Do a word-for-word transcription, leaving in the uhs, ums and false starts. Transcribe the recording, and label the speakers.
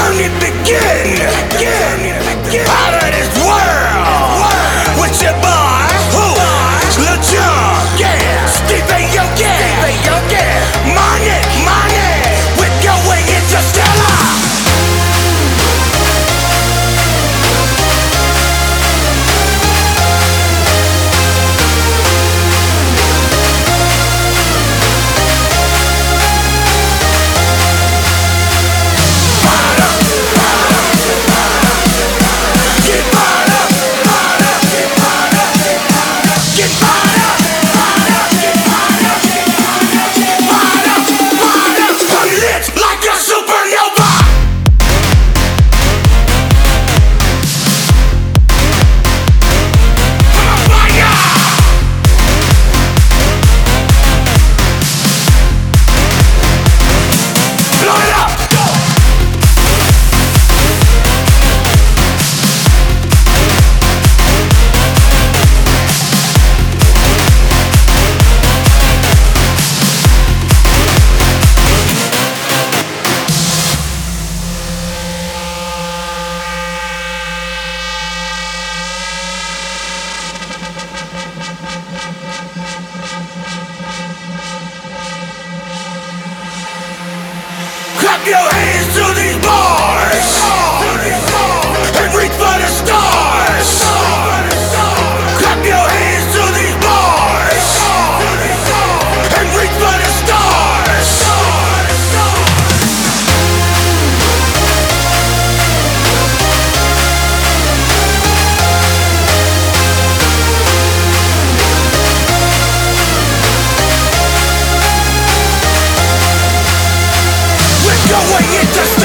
Speaker 1: journey begin, begin, out of this world, with your boy, who, Lil Jon, yeah, Stevie Aoki, Stevie Aoki, money, money, we're going interstellar. Clap your hands to these bars and reach for the stars. Clap your hands to these bars and reach for the stars. We're going into